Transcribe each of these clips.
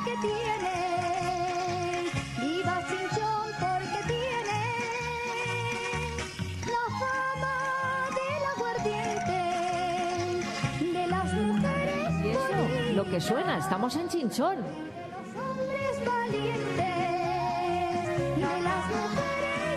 porque tiene. Viva Chinchón porque tiene la fama del aguardiente de las mujeres. Y eso, lo que suena, estamos en Chinchón. De los hombres valientes, de las mujeres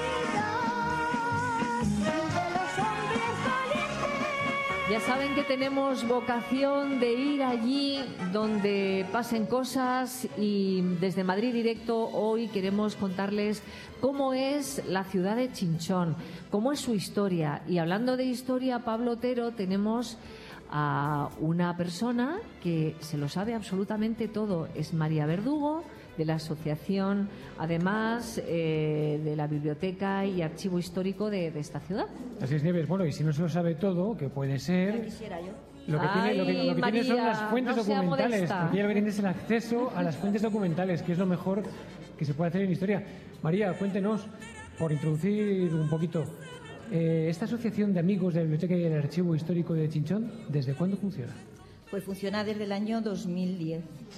bonitas, de los hombres valientes. Ya saben que tenemos vocación de ir allí donde pasen cosas y desde Madrid Directo hoy queremos contarles cómo es la ciudad de Chinchón, cómo es su historia. Y hablando de historia, Pablo Otero, tenemos a una persona que se lo sabe absolutamente todo. Es María Verdugo, de la asociación, además de la biblioteca y archivo histórico de esta ciudad. Así es, Nieves. Bueno, y si no se lo sabe todo, que puede ser... Ya quisiera yo. Lo que tiene María, son las fuentes no sea documentales. modesta. Porque ya lo que tiene es el acceso a las fuentes documentales, que es lo mejor que se puede hacer en historia. María, cuéntenos, por introducir un poquito, esta asociación de amigos de la Biblioteca y el Archivo Histórico de Chinchón, ¿desde cuándo funciona? Pues funciona desde el año 2010.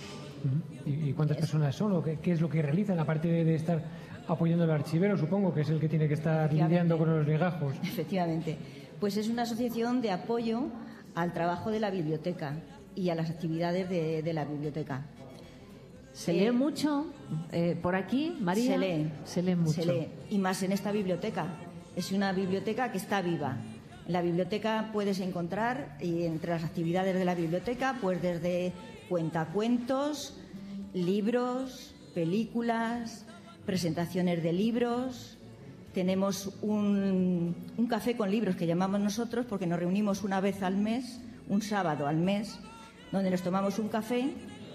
¿Y cuántas personas son? ¿O qué es lo que realizan, aparte de estar apoyando al archivero, supongo, que es el que tiene que estar lidiando con los legajos? Efectivamente. Pues es una asociación de apoyo al trabajo de la biblioteca y a las actividades de la biblioteca. ¿Se lee mucho por aquí, María? Se lee. Se lee mucho. Se lee. Y más en esta biblioteca. Es una biblioteca que está viva. En la biblioteca puedes encontrar, y entre las actividades de la biblioteca, pues desde cuentacuentos, libros, películas, presentaciones de libros. Tenemos un café con libros que llamamos nosotros porque nos reunimos una vez al mes, un sábado al mes, donde nos tomamos un café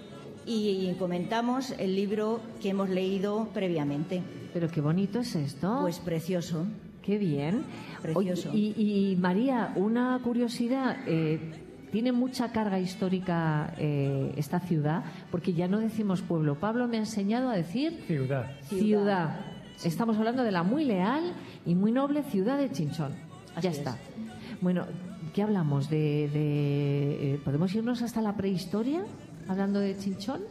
y comentamos el libro que hemos leído previamente. Pero qué bonito es esto. Pues precioso. Qué bien. Precioso. Oye, y María, una curiosidad, tiene mucha carga histórica esta ciudad, porque ya no decimos pueblo. Pablo me ha enseñado a decir Ciudad. ciudad. Sí. Estamos hablando de la muy leal y muy noble ciudad de Chinchón. Así ya es. está. Bueno, ¿qué hablamos? ¿Podemos irnos hasta la prehistoria hablando de Chinchón?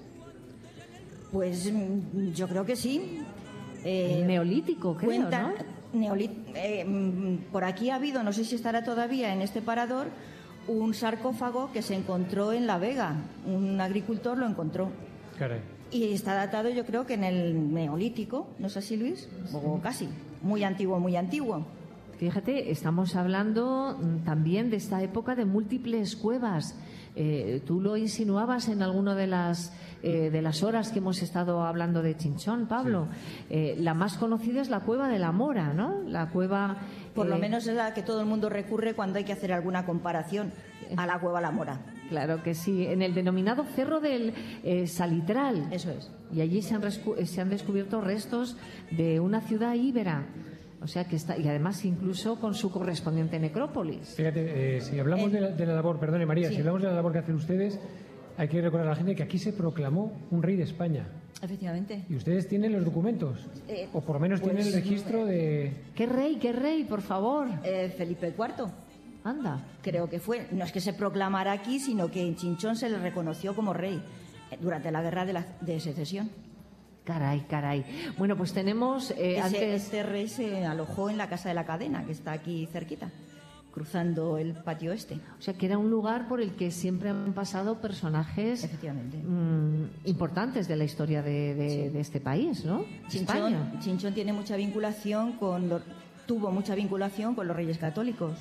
Pues yo creo que sí. El neolítico, creo, ¿no? Por aquí ha habido, no sé si estará todavía en este parador, un sarcófago que se encontró en La Vega. Un agricultor lo encontró. Caray. Y está datado, yo creo que en el neolítico, ¿no es así, Luis? O casi. Muy antiguo, muy antiguo. Fíjate, estamos hablando también de esta época de múltiples cuevas. Tú lo insinuabas en alguna de las horas que hemos estado hablando de Chinchón, Pablo. Sí. La más conocida es la Cueva de la Mora, ¿no? La cueva... Por lo menos es la que todo el mundo recurre cuando hay que hacer alguna comparación a la Cueva de la Mora. Claro que sí, en el denominado Cerro del Salitral. Eso es. Y allí se han descubierto restos de una ciudad íbera. O sea que está, y además incluso con su correspondiente necrópolis. Fíjate, si hablamos de la labor, perdone María, sí. Si hablamos de la labor que hacen ustedes, hay que recordar a la gente que aquí se proclamó un rey de España. Efectivamente. ¿Y ustedes tienen los documentos? O por lo menos pues, tienen el registro de... ¿Qué rey, por favor? Felipe IV. Anda. Creo que fue. No es que se proclamara aquí, sino que en Chinchón se le reconoció como rey durante la guerra de secesión. Caray. Bueno, pues tenemos... Este rey se alojó en la Casa de la Cadena, que está aquí cerquita, cruzando el patio este. O sea, que era un lugar por el que siempre han pasado personajes importantes de la historia de este país, ¿no? Chinchón tiene mucha vinculación tuvo mucha vinculación con los reyes católicos.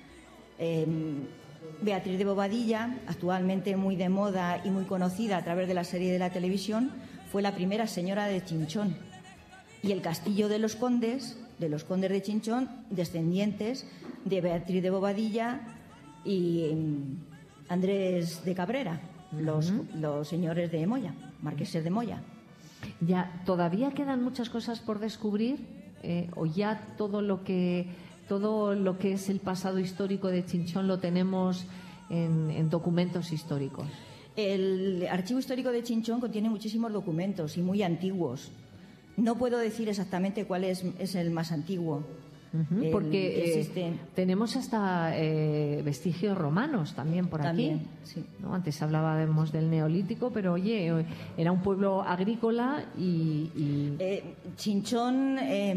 Beatriz de Bobadilla, actualmente muy de moda y muy conocida a través de la serie de la televisión, fue la primera señora de Chinchón. Y el castillo de los condes de Chinchón, descendientes de Beatriz de Bobadilla y Andrés de Cabrera, los señores de Moya, marqueses de Moya. Ya, ¿todavía quedan muchas cosas por descubrir? ¿O ya todo lo que es el pasado histórico de Chinchón lo tenemos en documentos históricos? El archivo histórico de Chinchón contiene muchísimos documentos y muy antiguos. No puedo decir exactamente cuál es el más antiguo, Porque existe. tenemos hasta vestigios romanos también por También, aquí. sí. ¿No? Antes hablábamos del Neolítico, pero oye, era un pueblo agrícola y Chinchón,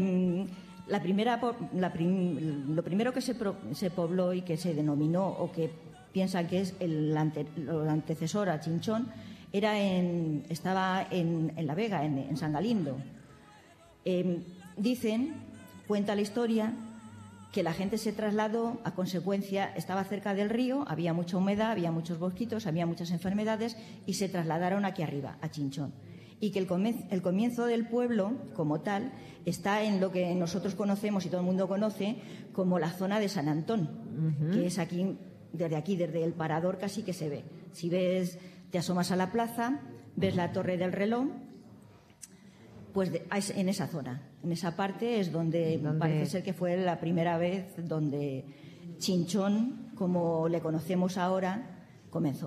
lo primero que se pobló y que se denominó, o que piensan que es el antecesor a Chinchón, estaba en La Vega, en San Galindo. Cuenta la historia, que la gente se trasladó a consecuencia, estaba cerca del río, había mucha humedad, había muchos mosquitos, había muchas enfermedades y se trasladaron aquí arriba, a Chinchón. Y que el comienzo del pueblo, como tal, está en lo que nosotros conocemos y todo el mundo conoce como la zona de San Antón, que es aquí, desde el parador casi que se ve. Si ves, te asomas a la plaza, ves la Torre del Reloj, pues en esa zona, en esa parte es donde parece ser que fue la primera vez donde Chinchón, como le conocemos ahora, comenzó.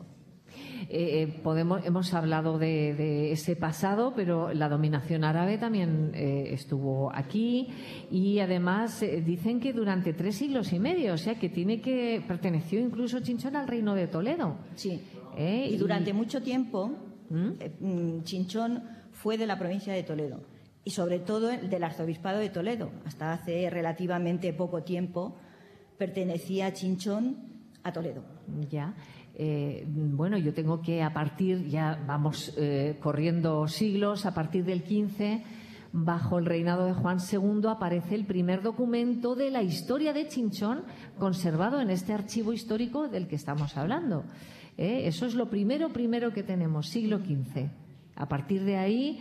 Hemos hablado de ese pasado, pero la dominación árabe también estuvo aquí y además dicen que durante 3 siglos y medio, o sea que perteneció incluso Chinchón al reino de Toledo. Sí, y durante mucho tiempo Chinchón fue de la provincia de Toledo y sobre todo del arzobispado de Toledo. Hasta hace relativamente poco tiempo pertenecía Chinchón a Toledo. Ya. Bueno, yo tengo que ya vamos corriendo siglos, a partir del 15, bajo el reinado de Juan II, aparece el primer documento de la historia de Chinchón conservado en este archivo histórico del que estamos hablando. Eso es lo primero que tenemos, siglo XV. A partir de ahí,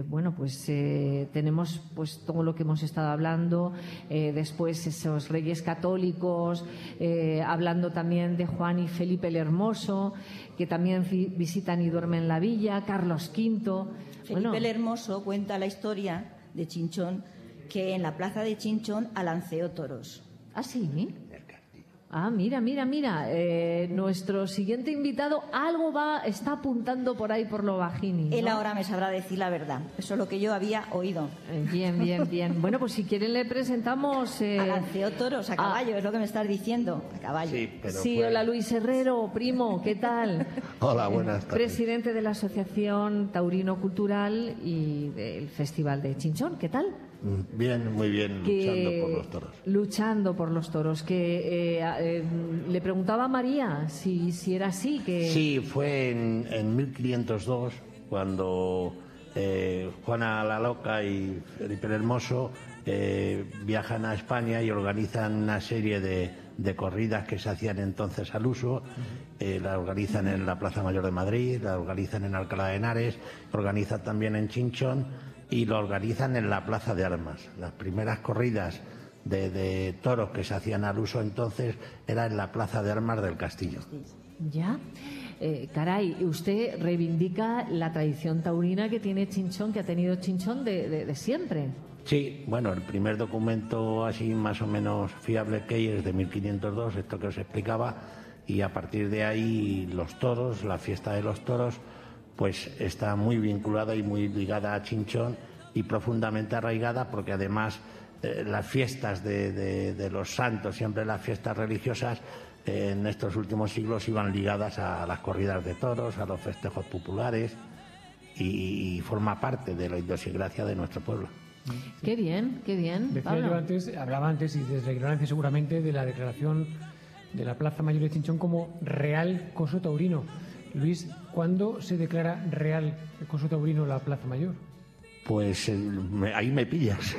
tenemos pues todo lo que hemos estado hablando, después esos reyes católicos, hablando también de Juan y Felipe el Hermoso, que también visitan y duermen en la villa, Carlos V. Felipe el Hermoso cuenta la historia de Chinchón, que en la plaza de Chinchón alanceó toros. ¿Ah, sí? Ah, mira. Nuestro siguiente invitado está apuntando por ahí por lo bajini, ¿no? Él ahora me sabrá decir la verdad. Eso es lo que yo había oído. Bien. Bueno, pues si quieren le presentamos... Alanceó toros a caballo, es lo que me estás diciendo. A caballo. Sí, hola Luis Herrero, primo, ¿qué tal? Hola, buenas tardes. Presidente de la Asociación Taurino Cultural y del Festival de Chinchón, ¿qué tal? Bien, muy bien, luchando por los toros. Luchando por los toros. Le preguntaba a María si era así. Sí, fue en 1502 cuando Juana la Loca y Felipe el Hermoso viajan a España y organizan una serie de corridas que se hacían entonces al uso. La organizan en la Plaza Mayor de Madrid, la organizan en Alcalá de Henares, organizan también en Chinchón y lo organizan en la Plaza de Armas. Las primeras corridas de toros que se hacían al uso entonces era en la Plaza de Armas del Castillo. Ya. Caray, usted reivindica la tradición taurina que tiene Chinchón, que ha tenido Chinchón de siempre. Sí, bueno, el primer documento así más o menos fiable que hay es de 1502, esto que os explicaba, y a partir de ahí los toros, la fiesta de los toros, pues está muy vinculada y muy ligada a Chinchón y profundamente arraigada, porque además las fiestas de los santos, siempre las fiestas religiosas, en estos últimos siglos iban ligadas a las corridas de toros, a los festejos populares y forma parte de la idiosincrasia de nuestro pueblo. Qué bien. Decía yo hablaba antes y desde la ignorancia seguramente de la declaración de la Plaza Mayor de Chinchón como Real Coso Taurino. Luis, ¿cuándo se declara Real Coso Taurino la Plaza Mayor? Pues ahí me pillas.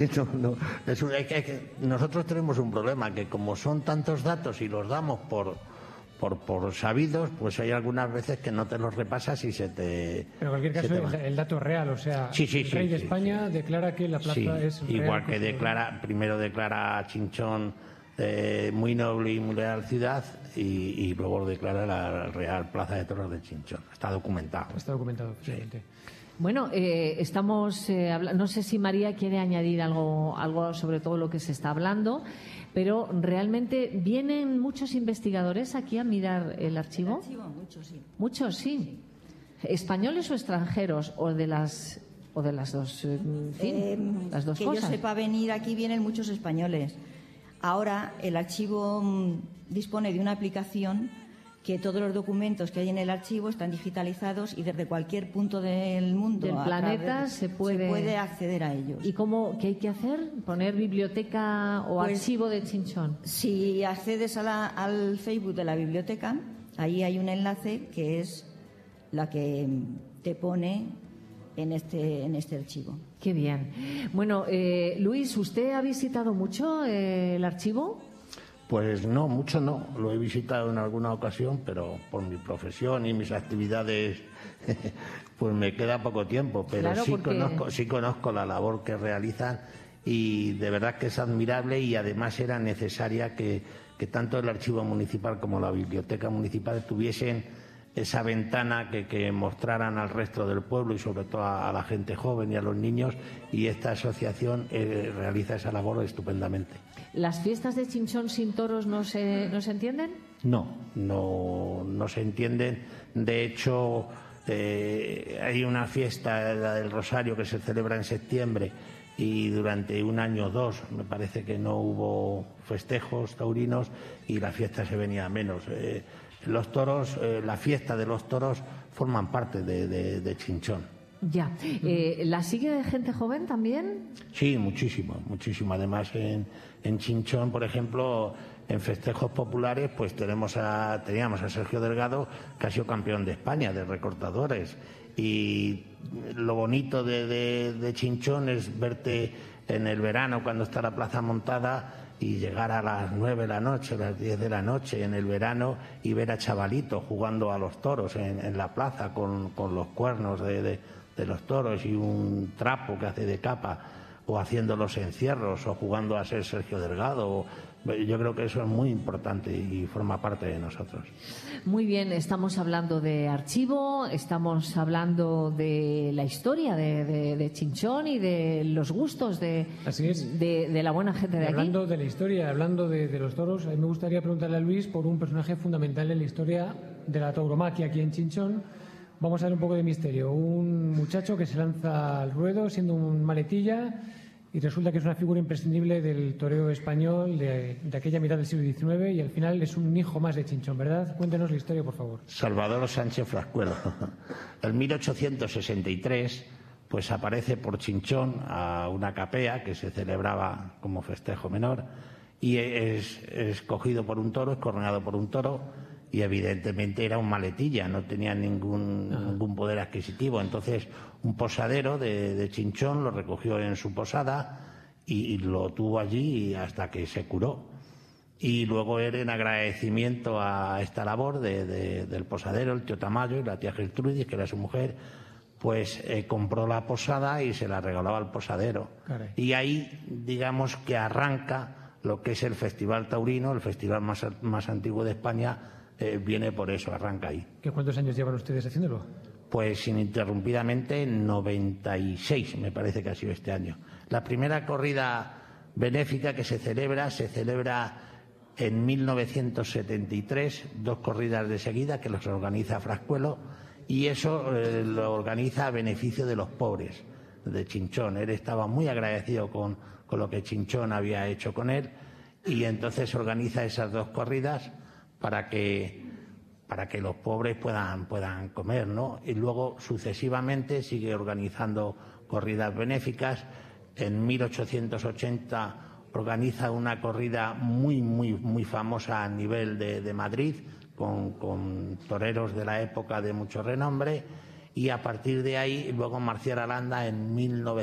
Nosotros tenemos un problema, que como son tantos datos y los damos por sabidos, pues hay algunas veces que no te los repasas y se te... Pero en cualquier caso el dato es real, o sea, el rey de España declara que la plaza es real. Igual que primero declara a Chinchón muy noble y muy leal ciudad y luego declara la Real Plaza de Toros de Chinchón. Está documentado. Está documentado, efectivamente. Sí. Bueno, estamos no sé si María quiere añadir algo sobre todo lo que se está hablando, pero realmente vienen muchos investigadores aquí a mirar el archivo. Muchos, sí. Muchos, sí. ¿Españoles o extranjeros o de las dos? En fin, las dos que cosas. yo sepa venir aquí vienen muchos españoles. Ahora el archivo dispone de una aplicación que todos los documentos que hay en el archivo están digitalizados y desde cualquier punto del mundo, Del planeta, se puede acceder a ellos. ¿Y qué hay que hacer? ¿Poner biblioteca o Pues, archivo de Chinchón? Si accedes al Facebook de la biblioteca, ahí hay un enlace que es la que te pone en este archivo. Qué bien. Bueno, Luis, ¿usted ha visitado mucho el archivo? Pues no, mucho no. Lo he visitado en alguna ocasión, pero por mi profesión y mis actividades pues me queda poco tiempo. Pero Claro, sí conozco la labor que realizan y de verdad que es admirable y además era necesaria que tanto el archivo municipal como la biblioteca municipal tuviesen esa ventana que mostraran al resto del pueblo y sobre todo a la gente joven y a los niños, y esta asociación realiza esa labor estupendamente. ¿Las fiestas de Chinchón sin toros no se entienden? No se entienden. De hecho, hay una fiesta, la del Rosario, que se celebra en septiembre y durante un año o dos me parece que no hubo festejos taurinos y la fiesta se venía a menos. Los toros, la fiesta de los toros forman parte de Chinchón. Ya. ¿La sigue gente joven también? Sí, muchísimo. Además, en Chinchón, por ejemplo, en festejos populares, pues teníamos a Sergio Delgado, que ha sido campeón de España de recortadores. Y lo bonito de Chinchón es verte en el verano, cuando está la plaza montada, y llegar a las 9 de la noche, a las 10 de la noche en el verano y ver a chavalitos jugando a los toros en la plaza con los cuernos de los toros y un trapo que hace de capa, o haciendo los encierros, o jugando a ser Sergio Delgado. Yo creo que eso es muy importante y forma parte de nosotros. Muy bien, estamos hablando de archivo, estamos hablando de la historia de Chinchón y de los gustos Así es. de la buena gente de aquí. Hablando de la historia, hablando de los toros, a mí me gustaría preguntarle a Luis por un personaje fundamental en la historia de la tauromaquia aquí en Chinchón. Vamos a ver un poco de misterio. Un muchacho que se lanza al ruedo siendo un maletilla y resulta que es una figura imprescindible del toreo español de aquella mitad del siglo XIX y al final es un hijo más de Chinchón, ¿verdad? Cuéntenos la historia, por favor. Salvador Sánchez Frascuelo. En 1863 pues aparece por Chinchón a una capea que se celebraba como festejo menor y es escogido por un toro, es coronado por un toro, y evidentemente era un maletilla, no tenía ningún poder adquisitivo. Entonces un posadero de Chinchón lo recogió en su posada y lo tuvo allí hasta que se curó. Y luego él, en agradecimiento a esta labor del posadero, el tío Tamayo y la tía Gertrudis, que era su mujer, pues compró la posada y se la regalaba al posadero. Caray. Y ahí, digamos que arranca lo que es el Festival Taurino, el festival más antiguo de España. Viene por eso, arranca ahí. ¿Cuántos años llevan ustedes haciéndolo? Pues ininterrumpidamente 96, me parece que ha sido este año. La primera corrida benéfica que se celebra en 1973, 2 corridas de seguida que los organiza Frascuelo, y eso lo organiza a beneficio de los pobres de Chinchón. Él estaba muy agradecido con lo que Chinchón había hecho con él, y entonces organiza esas 2 corridas para que los pobres puedan comer, ¿no? Y luego sucesivamente sigue organizando corridas benéficas. En 1880 organiza una corrida muy famosa a nivel de Madrid con toreros de la época de mucho renombre, y a partir de ahí luego Marcial Aranda en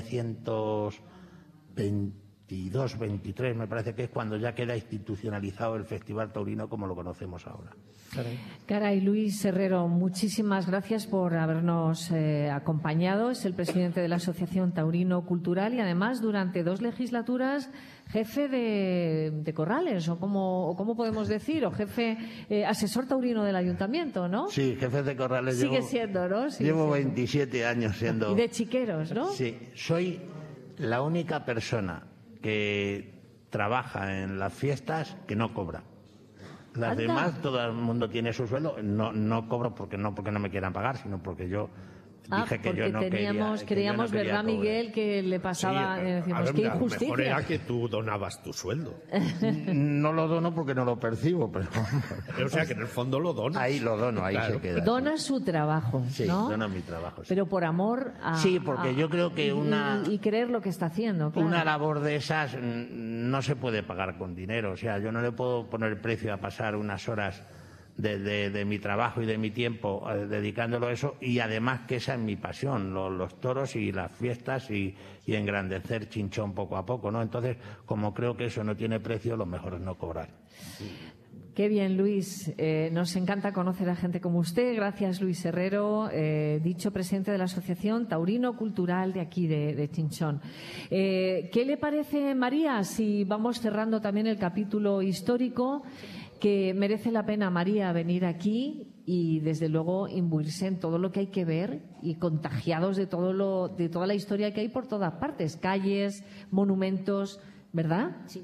1922-23 me parece que es cuando ya queda institucionalizado el Festival Taurino como lo conocemos ahora. Caray, Luis Herrero, muchísimas gracias por habernos acompañado. Es el presidente de la Asociación Taurino Cultural y además durante 2 legislaturas jefe de corrales, o cómo podemos decir, o jefe asesor taurino del ayuntamiento, ¿no? Sí, jefe de corrales. Sigue siendo, ¿no? Llevo 27 años siendo. Y de chiqueros, ¿no? Sí, soy la única persona que trabaja en las fiestas que no cobra. Las Anda. demás, todo el mundo tiene su sueldo. No cobro porque no me quieran pagar, sino porque yo dije que yo no creíamos, ¿verdad, Miguel, que le pasaba? Sí, Decimos, a ver, qué lo mejor injusticia. era que tú donabas tu sueldo. No lo dono porque no lo percibo, pero O sea, que en el fondo lo donas. ahí lo dono, ahí Claro. se queda. Dona su trabajo, Sí, ¿no? dona mi trabajo. Sí. Pero por amor a... Sí, porque yo creo que y creer lo que está haciendo, claro. Una labor de esas no se puede pagar con dinero. O sea, yo no le puedo poner precio a pasar unas horas de mi trabajo y de mi tiempo dedicándolo a eso, y además que esa es mi pasión, los toros y las fiestas y engrandecer Chinchón poco a poco, ¿no? Entonces, como creo que eso no tiene precio, lo mejor es no cobrar. Qué bien, Luis. Nos encanta conocer a gente como usted. Gracias, Luis Herrero, dicho presidente de la Asociación Taurino Cultural de aquí, de Chinchón. ¿Qué le parece, María, si vamos cerrando también el capítulo histórico? Que merece la pena, María, venir aquí y, desde luego, imbuirse en todo lo que hay que ver y contagiados de toda la historia que hay por todas partes, calles, monumentos, ¿verdad? Sí.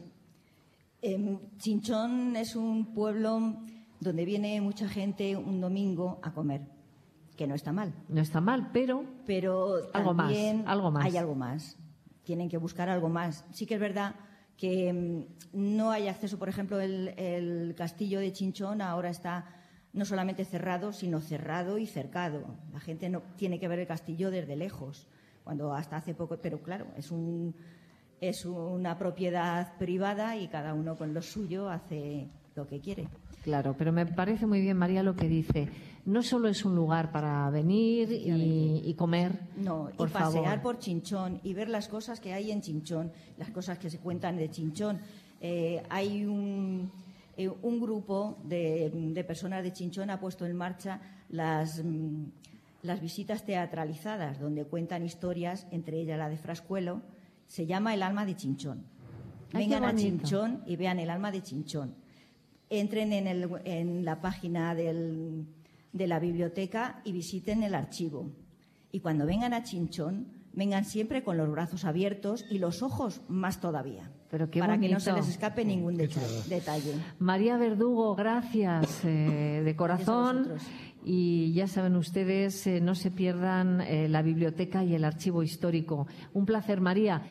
Chinchón es un pueblo donde viene mucha gente un domingo a comer, que no está mal. No está mal, pero algo también más. hay algo más. Tienen que buscar algo más. Sí que es verdad que no hay acceso, por ejemplo, el castillo de Chinchón ahora está no solamente cerrado, sino cerrado y cercado. La gente no tiene que ver el castillo desde lejos, cuando hasta hace poco, pero claro, es una propiedad privada y cada uno con lo suyo hace lo que quiere. Claro, pero me parece muy bien, María, lo que dice. No solo es un lugar para venir y comer, no, por y pasear favor. por Chinchón y ver las cosas que hay en Chinchón, las cosas que se cuentan de Chinchón. Hay un grupo de personas de Chinchón ha puesto en marcha las visitas teatralizadas, donde cuentan historias, entre ellas la de Frascuelo. Se llama El alma de Chinchón. Ay, Vengan qué a bonito. Chinchón y vean El alma de Chinchón. Entren en la página de la biblioteca y visiten el archivo. Y cuando vengan a Chinchón, vengan siempre con los brazos abiertos y los ojos más todavía. Pero qué para que no bonito. se les escape ningún detalle. María Verdugo, gracias de corazón. Gracias a vosotros. Y ya saben ustedes, no se pierdan la biblioteca y el archivo histórico. Un placer, María.